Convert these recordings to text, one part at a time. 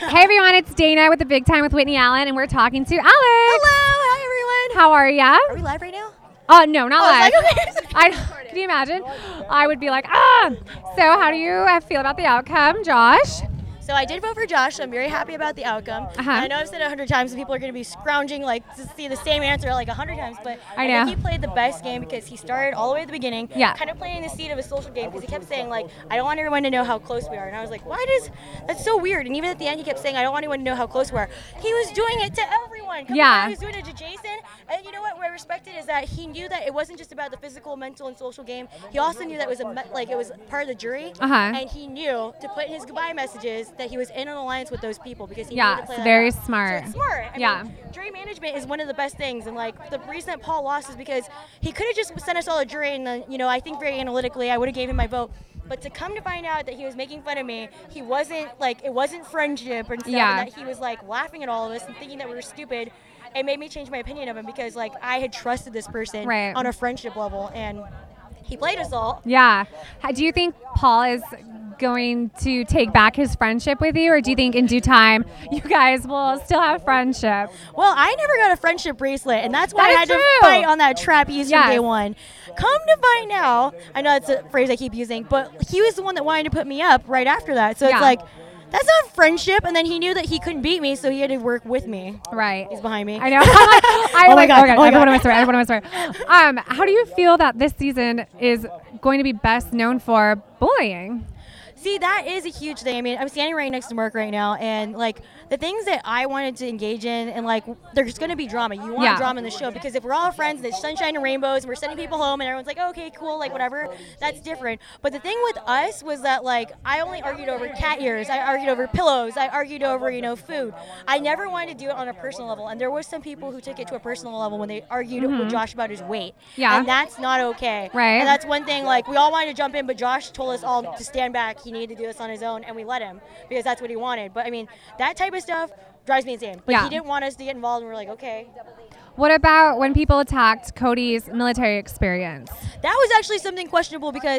Hey everyone, it's Dana with the Big Time with Whitney Allen, and we're talking to Alex. Hello, hi everyone. How are ya? Are we live right now? No, not live. Okay. Can you imagine? I would be like, So how do you feel about the outcome, Josh? So I did vote for Josh. I'm very happy about the outcome. I know I've said it 100 times, and people are going to be scrounging to see the same answer 100 times. But I think he played the best game because he started all the way at the beginning, kind of playing the seed of a social game because he kept saying I don't want everyone to know how close we are. And I was like, that's so weird. And even at the end, he kept saying, I don't want anyone to know how close we are. He was doing it to everyone. He was doing it to Jason. And you know what I respected is that he knew that it wasn't just about the physical, mental, and social game. He also knew that it was part of the jury, and he knew to put in his goodbye messages that he was in an alliance with those people because he needed to play it's very that out. smart. So it's smart. I mean, jury management is one of the best things, and the reason that Paul lost is because he could have just sent us all a jury, and then I think very analytically I would have gave him my vote. But to come to find out that he was making fun of me, he wasn't it wasn't friendship and stuff, and that he was laughing at all of us and thinking that we were stupid. It made me change my opinion of him because I had trusted this person on a friendship level, and he played us all. Yeah. Do you think Paul is going to take back his friendship with you, or do you think in due time you guys will still have friendship? Well, I never got a friendship bracelet, and that's why I had to fight on that trapeze from day one. Come to find out, I know that's a phrase I keep using, but he was the one that wanted to put me up right after that. So it's that's not friendship. And then he knew that he couldn't beat me, so he had to work with me. Right. He's behind me. I know. Oh my God. Everyone wants to how do you feel that this season is going to be best known for bullying? See, that is a huge thing. I mean, I'm standing right next to Mark right now, and the things that I wanted to engage in, and there's going to be drama. You want drama in the show because if we're all friends, there's sunshine and rainbows, and we're sending people home, and everyone's like, oh, okay, cool, whatever. That's different. But the thing with us was that I only argued over cat ears, I argued over pillows, I argued over food. I never wanted to do it on a personal level, and there were some people who took it to a personal level when they argued with Josh about his weight. Yeah. And that's not okay. Right. And that's one thing. We all wanted to jump in, but Josh told us all to stand back. He needed to do this on his own, and we let him because that's what he wanted. But I mean, that type of stuff drives me insane. But he didn't want us to get involved, and we're like, okay. What about when people attacked Cody's military experience? That was actually something questionable because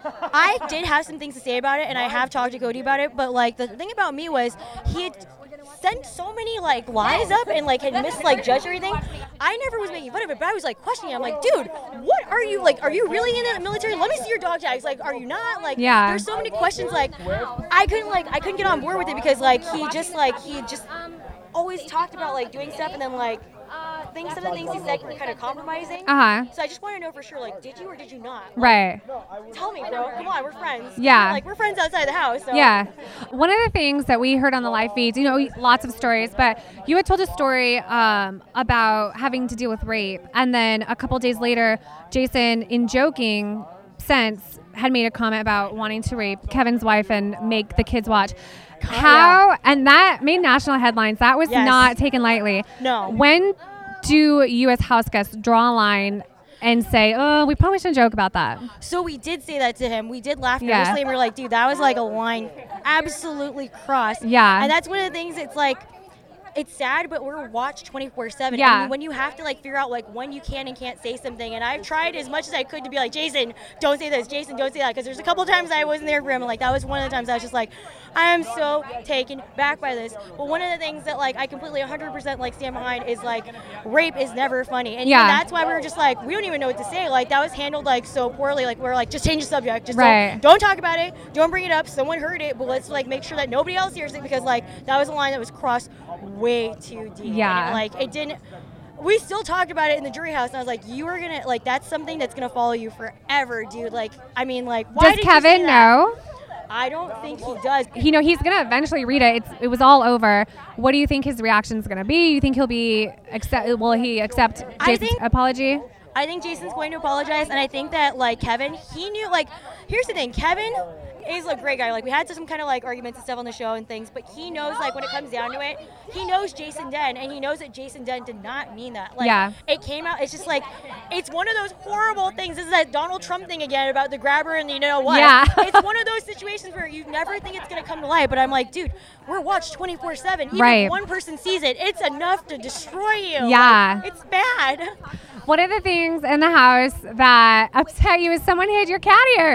I did have some things to say about it, and I have talked to Cody about it. But the thing about me was he had sent so many lies up and had misjudged everything. I never was making fun of it, but I was questioning. I'm like, dude, what are you are you really in the military? Let me see your dog tags. Are you not? There's so many questions. I couldn't get on board with it because he just always talked about doing stuff, and then some of the things he said were kind of compromising. So I just want to know for sure, did you or did you not? Right. Tell me, bro. Come on, we're friends. Yeah. We're friends outside the house. So. Yeah. One of the things that we heard on the live feeds, lots of stories, but you had told a story about having to deal with rape, and then a couple days later, Jason, in joking sense, had made a comment about wanting to rape Kevin's wife and make the kids watch. And that made national headlines. That was not taken lightly. No. When do you as house guests draw a line and say, oh, we probably shouldn't joke about that? So we did say that to him. We did laugh nervously, and we were like, dude, that was a line absolutely crossed. Yeah. And that's one of the things, it's sad, but we're watched 24/7. Yeah. And when you have to figure out when you can and can't say something, and I've tried as much as I could to be like, Jason, don't say this, Jason, don't say that, because there's a couple times I wasn't there for him, and that was one of the times I was just I am so taken back by this. But one of the things that I completely 100% stand behind is rape is never funny, and even that's why we were just we don't even know what to say. That was handled so poorly. We're just change the subject, just don't talk about it, don't bring it up. Someone heard it, but let's make sure that nobody else hears it, because that was a line that was crossed way too deep. Yeah. And, it didn't. We still talked about it in the jury house, and I was like, you are gonna that's something that's gonna follow you forever, dude. Why does Kevin know? I don't think he does. He's going to eventually read it. It was all over. What do you think his reaction is going to be? You think he'll will he accept Jason's apology? I think Jason's going to apologize, and I think that Kevin, he knew here's the thing, Kevin is a great guy. We had some kind of arguments and stuff on the show and things, but he knows when it comes down to it, he knows Jason Den, and he knows that Jason Den did not mean that. It came out. It's just it's one of those horrible things. This is that Donald Trump thing again about the grabber and what. Yeah. It's one of those situations where you never think it's gonna come to light, but I'm like, dude, we're watched 24/7. Even if one person sees it, it's enough to destroy you. Yeah. It's bad. One of the things in the house that upset you is someone hid your cat ears.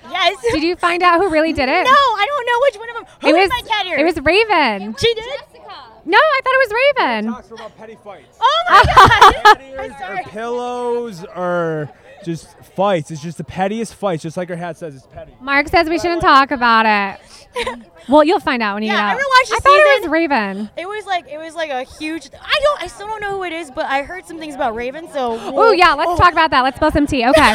Yes. Did you find out who really did it? No, I don't know which one of them. Who is my cat here? It was Raven. She did? No, I thought it was Raven. Talks about petty fights. Oh my God. Or pillows or just fights. It's just the pettiest fights, just like her hat says. It's petty. Mark says we shouldn't talk about it. Well, you'll find out when you get out. I'm gonna watch the I thought it was Raven. It was like a huge. I still don't know who it is, but I heard some things about Raven. So. Oh yeah, let's talk about that. Let's spill some tea. Okay.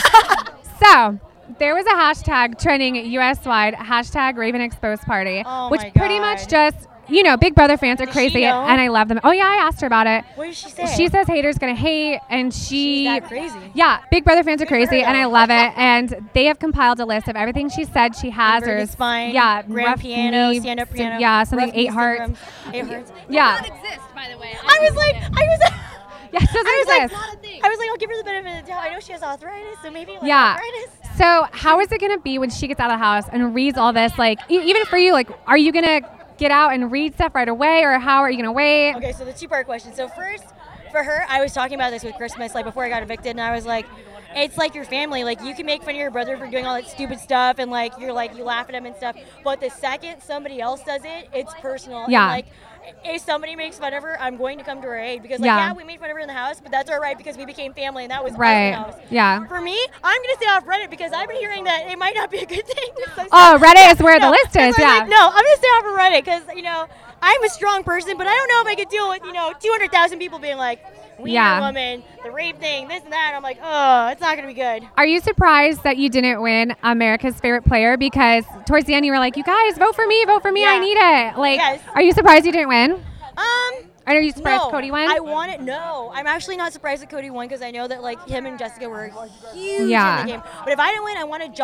So there was a hashtag trending US wide, hashtag Raven Exposed Party, which pretty much just. Big Brother fans are crazy, and I love them. Oh, yeah, I asked her about it. What did she say? She says haters going to hate, and she's that crazy. Yeah, Big Brother fans are crazy, and I love it. And they have compiled a list of everything she said she has. Or spine, grand piano, stand-up piano. Yeah, something 8 hearts. 8 hearts. Yeah. Does not exist, by the way. I was like. Yes, doesn't exist. I was like, I'll give her the benefit of the doubt. I know she has arthritis, so maybe arthritis. So how is it going to be when she gets out of the house and reads all this? Like, even for you, like, are you going to get out and read stuff right away, or how are you going to wait? Okay, so the 2-part question. So first, for her, I was talking about this with Christmas, like before I got evicted, and I was like, it's like your family. Like, you can make fun of your brother for doing all that stupid stuff, and like you laugh at him and stuff. But the second somebody else does it, it's personal. Yeah. And, like, if somebody makes fun of her, I'm going to come to her aid because, we made fun of her in the house, but that's all right because we became family, and that was right. In the house. Yeah. For me, I'm going to stay off Reddit because I've been hearing that it might not be a good thing. Oh, Reddit is where the list is. Yeah. Like, no, I'm going to stay off of Reddit because I'm a strong person, but I don't know if I could deal with 200,000 people being like, we are woman, the rape thing, this and that. I'm like, oh, it's not going to be good. Are you surprised that you didn't win America's Favorite Player? Because towards the end you were like, you guys, vote for me, I need it. Like, yes. Are you surprised you didn't win? Are you surprised Cody won? No, I'm actually not surprised that Cody won because I know that him and Jessica were huge in the game. But if I didn't win, I wanted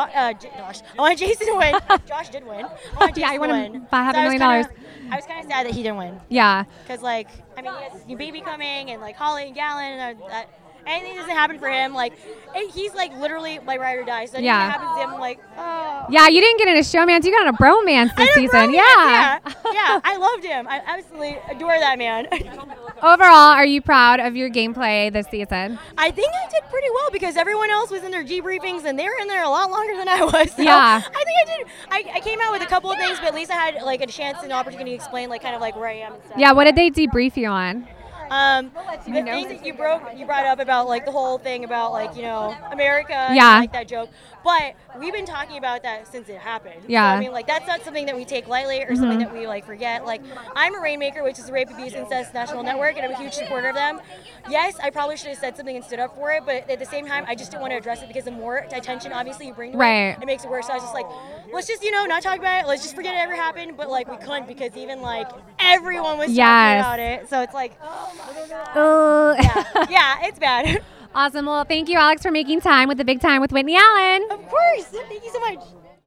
I wanted Jason to win. Josh did win. I wanted Jason to win. $500 million. I was kind of sad that he didn't win. Yeah. Because he has new baby coming, and Holly and Gallon, and anything doesn't happen for him. He's literally my ride or die. So anything that happens to him, I'm like, oh. Yeah, you didn't get in a showmance. You got in a bromance this season. Yeah, I loved him. I absolutely adore that man. Overall, are you proud of your gameplay this season? I think I did pretty well because everyone else was in their debriefings and they were in there a lot longer than I was. So yeah. I think I did. I came out with a couple of things, but at least I had a chance and opportunity to explain where I am and stuff. Yeah, what did they debrief you on? The thing that you brought up about the whole thing about America, yeah, that joke. But we've been talking about that since it happened. Yeah. So, that's not something that we take lightly or something that we forget. I'm a Rainmaker, which is the Rape, Abuse, Incest National Network, and I'm a huge supporter of them. Yes, I probably should have said something and stood up for it, but at the same time, I just didn't want to address it because the more attention, obviously, you bring to it makes it worse. So I was just let's just not talk about it. Let's just forget it ever happened. But we couldn't because even everyone was talking about it. So it's yeah, it's bad. Awesome. Well, thank you, Alex, for making time with the Big Time with Whitney Allen. Of course. Thank you so much.